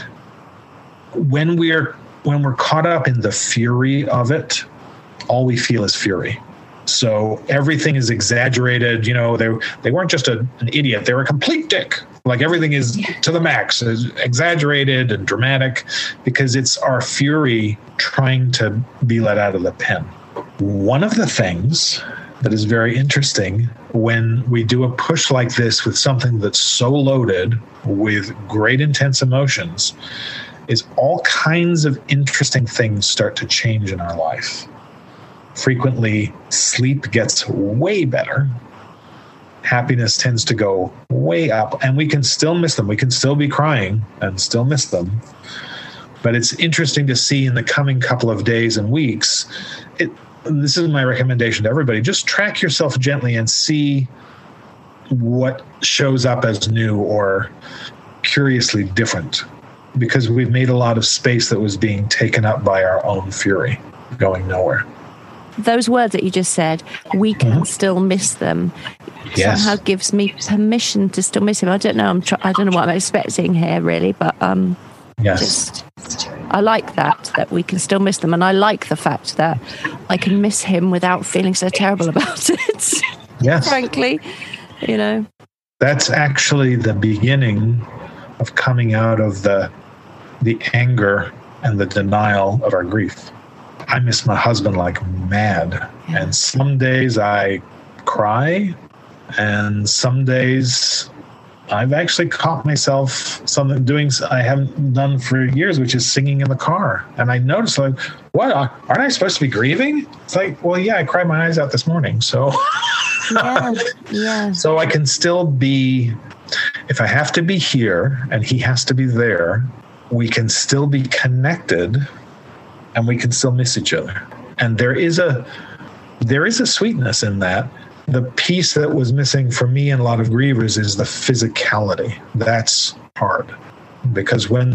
When we're caught up in the fury of it, all we feel is fury. So everything is exaggerated. They weren't just an idiot; they were a complete dick. Like everything is to the max, is exaggerated and dramatic, because it's our fury trying to be let out of the pen. One of the things that is very interesting when we do a push like this with something that's so loaded with great intense emotions is all kinds of interesting things start to change in our life. Frequently, sleep gets way better. Happiness tends to go way up, and we can still miss them. We can still be crying and still miss them. But it's interesting to see in the coming couple of days and weeks, this is my recommendation to everybody. Just track yourself gently and see what shows up as new or curiously different, because we've made a lot of space that was being taken up by our own fury, going nowhere. Those words that you just said, we can still miss them. Yes. Somehow gives me permission to still miss him. I don't know. I don't know what I'm expecting here, really, but yes. I like that we can still miss them, and I like the fact that I can miss him without feeling so terrible about it. Yes. Frankly, That's actually the beginning of coming out of the anger and the denial of our grief. I miss my husband like mad, and some days I cry, and some days I've actually caught myself doing I haven't done for years, which is singing in the car. And I noticed, like, what? Aren't I supposed to be grieving? It's like, well, yeah, I cried my eyes out this morning. So, yeah. So I can still be, if I have to be here and he has to be there, we can still be connected and we can still miss each other. And there is a sweetness in that. The piece that was missing for me and a lot of grievers is the physicality. That's hard, because when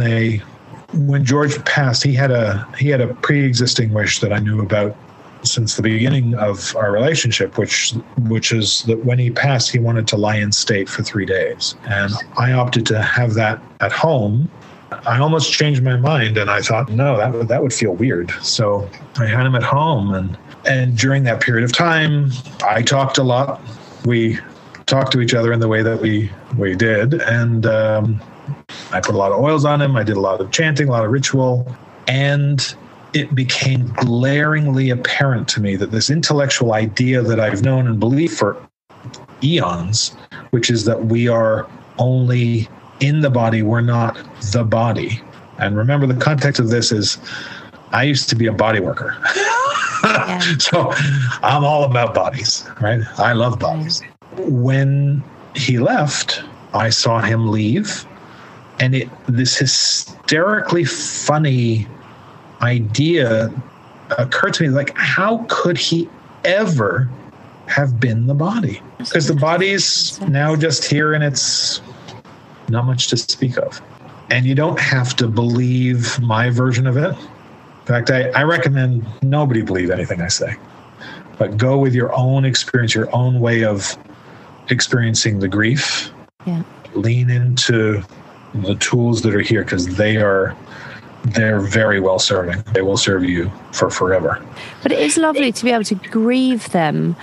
George passed, he had a pre-existing wish that I knew about since the beginning of our relationship, which is that when he passed, he wanted to lie in state for 3 days. And I opted to have that at home. I almost changed my mind, and I thought, no, that would feel weird. So I had him at home, and during that period of time, I talked a lot. We talked to each other in the way that we did, and I put a lot of oils on him. I did a lot of chanting, a lot of ritual, and it became glaringly apparent to me that this intellectual idea that I've known and believed for eons, which is that we are only in the body, we're not the body. And remember, the context of this is I used to be a body worker. Yeah. So I'm all about bodies, right? I love bodies. When he left, I saw him leave, and this hysterically funny idea occurred to me, like, how could he ever have been the body? Because the body's now just here and it's not much to speak of. And you don't have to believe my version of it. In fact, I recommend nobody believe anything I say, but go with your own experience, your own way of experiencing the grief. Yeah. Lean into the tools that are here, because they're very well serving. They will serve you for forever. But it is lovely to be able to grieve them,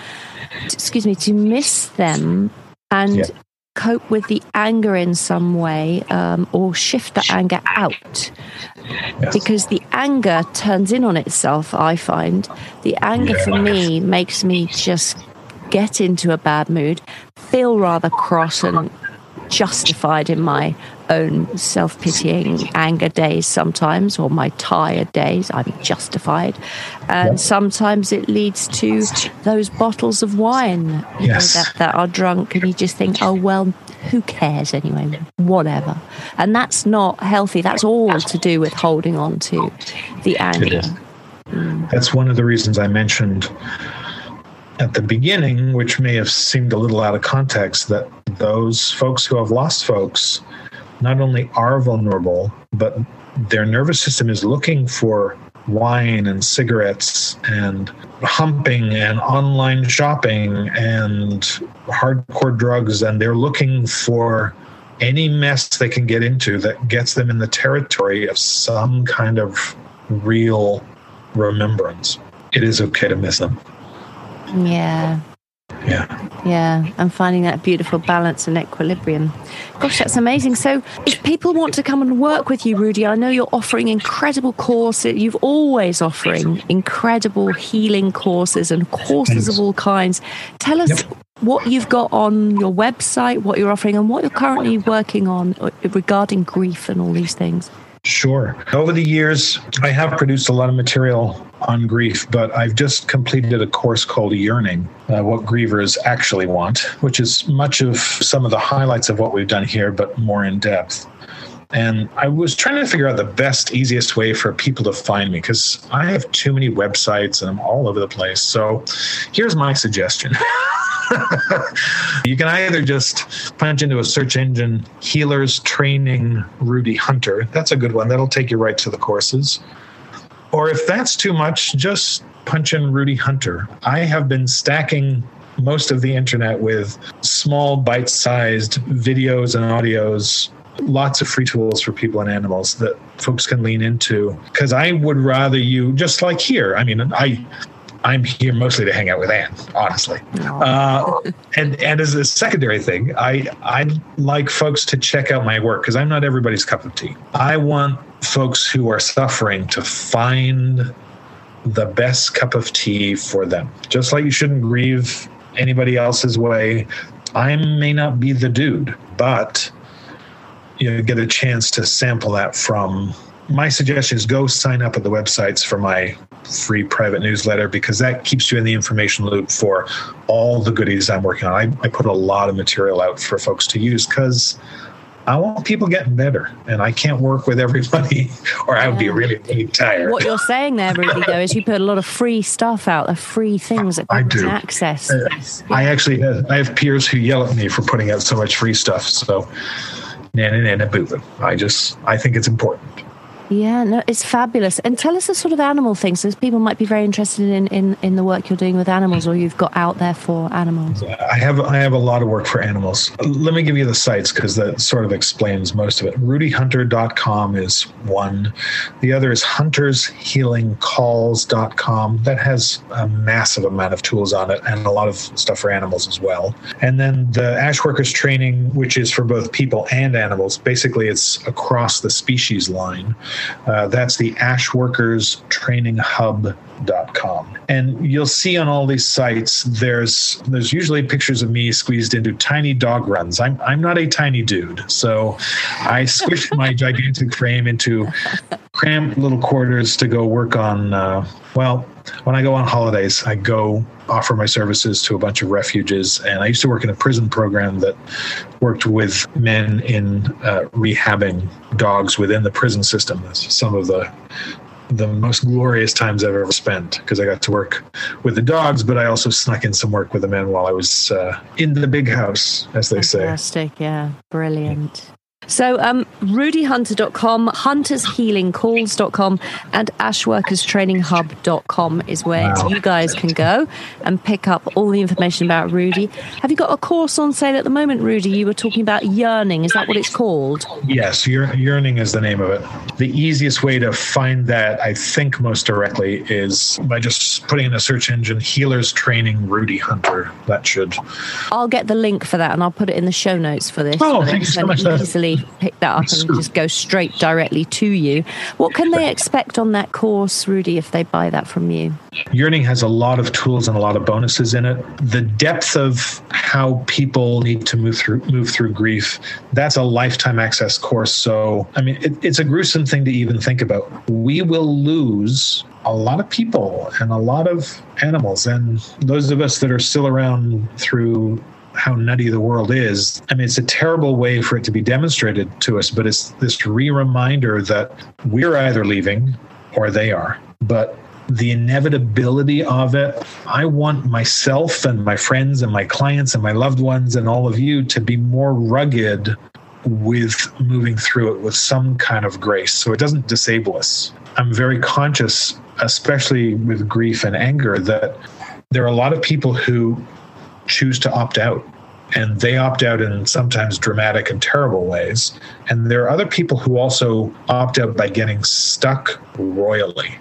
to miss them, and cope with the anger in some way, or shift the anger out. Yes. Because the anger turns in on itself, I find. The anger for me makes me just get into a bad mood, feel rather cross and justified in my own self-pitying anger days sometimes, or my tired days. I'm justified. And sometimes it leads to those bottles of wine that are drunk, and you just think, oh, well, who cares anyway? Whatever. And that's not healthy. That's all to do with holding on to the anger. That's one of the reasons I mentioned at the beginning, which may have seemed a little out of context, that those folks who have lost folks not only are vulnerable, but their nervous system is looking for wine and cigarettes and humping and online shopping and hardcore drugs, and they're looking for any mess they can get into that gets them in the territory of some kind of real remembrance. It is okay to miss them. Yeah, and finding that beautiful balance and equilibrium. Gosh, that's amazing. So if people want to come and work with you, Rudy, I know you're offering incredible courses. You've always offering incredible healing courses and courses of all kinds. Tell us what you've got on your website, what you're offering, and what you're currently working on regarding grief and all these things. Sure. Over the years, I have produced a lot of material on grief, but I've just completed a course called Yearning, What Grievers Actually Want, which is much of some of the highlights of what we've done here, but more in depth. And I was trying to figure out the best, easiest way for people to find me, because I have too many websites and I'm all over the place. So here's my suggestion. You can either just punch into a search engine, Healers Training Rudy Hunter. That's a good one. That'll take you right to the courses. Or if that's too much, just punch in Rudy Hunter. I have been stacking most of the internet with small bite-sized videos and audios, lots of free tools for people and animals that folks can lean into. Because I would rather you, just like here, I mean, I'm here mostly to hang out with Anne, honestly. And as a secondary thing, I'd like folks to check out my work, because I'm not everybody's cup of tea. I want folks who are suffering to find the best cup of tea for them. Just like you shouldn't grieve anybody else's way, I may not be the dude, but you get a chance to sample that from my suggestion is go sign up at the websites for my free private newsletter, because that keeps you in the information loop for all the goodies I'm working on. I put a lot of material out for folks to use because I want people getting better, and I can't work with everybody or I would be really tired. What you're saying there, Rudy, though, is you put a lot of free stuff out, of free things that people can access. I have peers who yell at me for putting out so much free stuff. So, nana boo-boo. I think it's important. Yeah, no, it's fabulous. And tell us the sort of animal things, so people might be very interested in the work you're doing with animals, or you've got out there for animals. I have a lot of work for animals. Let me give you the sites, because that sort of explains most of it. RudyHunter.com is one. The other is HuntersHealingCalls.com. That has a massive amount of tools on it and a lot of stuff for animals as well. And then the Ash Workers Training, which is for both people and animals. Basically, it's across the species line. That's the ashworkerstrainininghub.com. And you'll see on all these sites, there's usually pictures of me squeezed into tiny dog runs. I'm not a tiny dude, so I squished my gigantic frame into cramped little quarters to go work on, when I go on holidays, I go offer my services to a bunch of refuges. And I used to work in a prison program that worked with men in rehabbing dogs within the prison system. That's some of the most glorious times I've ever spent, because I got to work with the dogs, but I also snuck in some work with the men while I was in the big house, as they say. Fantastic, yeah. Brilliant. So RudyHunter.com, HuntersHealingCalls.com, and AshWorkersTrainingHub.com is where you guys can go and pick up all the information about Rudy. Have you got a course on sale at the moment, Rudy? You were talking about Yearning. Is that what it's called? Yes, Yearning is the name of it. The easiest way to find that, I think most directly, is by just putting in a search engine, Healers Training Rudy Hunter. That should... I'll get the link for that, and I'll put it in the show notes for this. Oh, thank you so much. Easily pick that up and just go straight directly to you. What can they expect on that course, Rudy, if they buy that from you? Yearning has a lot of tools and a lot of bonuses in it. The depth of how people need to move through grief, that's a lifetime access course. So, I mean, it's a gruesome thing to even think about. We will lose a lot of people and a lot of animals. And those of us that are still around through how nutty the world is. I mean, it's a terrible way for it to be demonstrated to us, but it's this reminder that we're either leaving or they are. But the inevitability of it, I want myself and my friends and my clients and my loved ones and all of you to be more rugged with moving through it with some kind of grace, so it doesn't disable us. I'm very conscious, especially with grief and anger, that there are a lot of people who choose to opt out, and they opt out in sometimes dramatic and terrible ways. And there are other people who also opt out by getting stuck royally,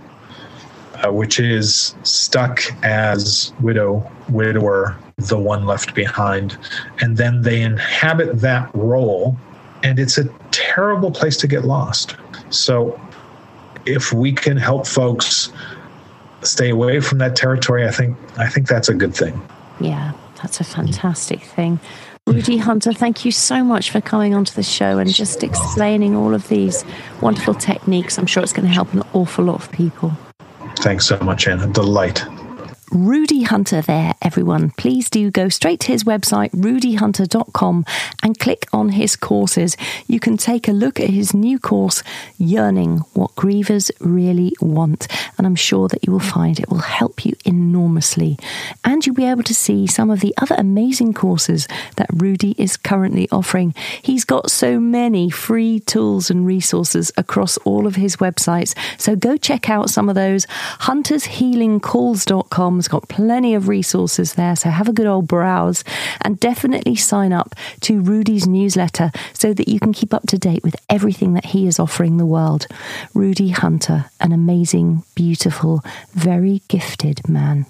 which is stuck as widower, the one left behind. And then they inhabit that role, and it's a terrible place to get lost. So if we can help folks stay away from that territory, I think that's a good thing. Yeah. That's a fantastic thing. Rudy Hunter, thank you so much for coming onto the show and just explaining all of these wonderful techniques. I'm sure it's going to help an awful lot of people. Thanks so much, Anna. Delight. Rudy Hunter there, everyone. Please do go straight to his website, rudyhunter.com, and click on his courses. You can take a look at his new course, Yearning, What Grievers Really Want. And I'm sure that you will find it will help you enormously. And you'll be able to see some of the other amazing courses that Rudy is currently offering. He's got so many free tools and resources across all of his websites. So go check out some of those. HuntersHealingCalls.com has got plenty of resources there, so have a good old browse, and definitely sign up to Rudy's newsletter so that you can keep up to date with everything that he is offering the world. Rudy Hunter, an amazing, beautiful, very gifted man.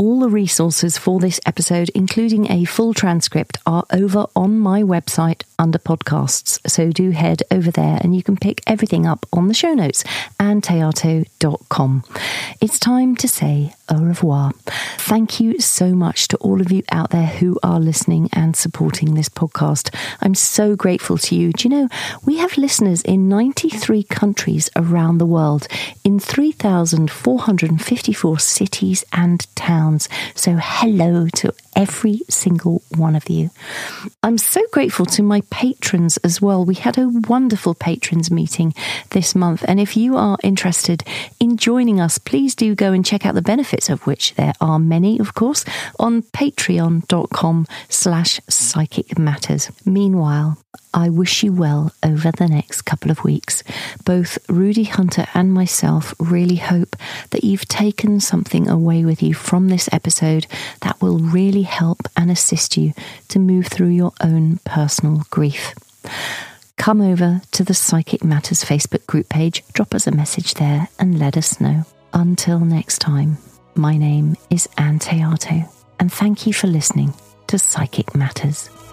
All the resources for this episode, including a full transcript, are over on my website under podcasts. So do head over there and you can pick everything up on the show notes, annetheato.com. It's time to say au revoir. Thank you so much to all of you out there who are listening and supporting this podcast. I'm so grateful to you. Do you know, we have listeners in 93 countries around the world, in 3,454 cities and towns. So hello to every single one of you. I'm so grateful to my patrons as well. We had a wonderful patrons meeting this month, and if you are interested in joining us, please do go and check out the benefits, of which there are many, of course, on patreon.com/psychic matters. Meanwhile, I wish you well over the next couple of weeks. Both Rudy Hunter and myself really hope that you've taken something away with you from this episode that will really help and assist you to move through your own personal grief. Come over to the Psychic Matters Facebook group page, drop us a message there and let us know. Until next time, my name is Anne Theato, and thank you for listening to Psychic Matters.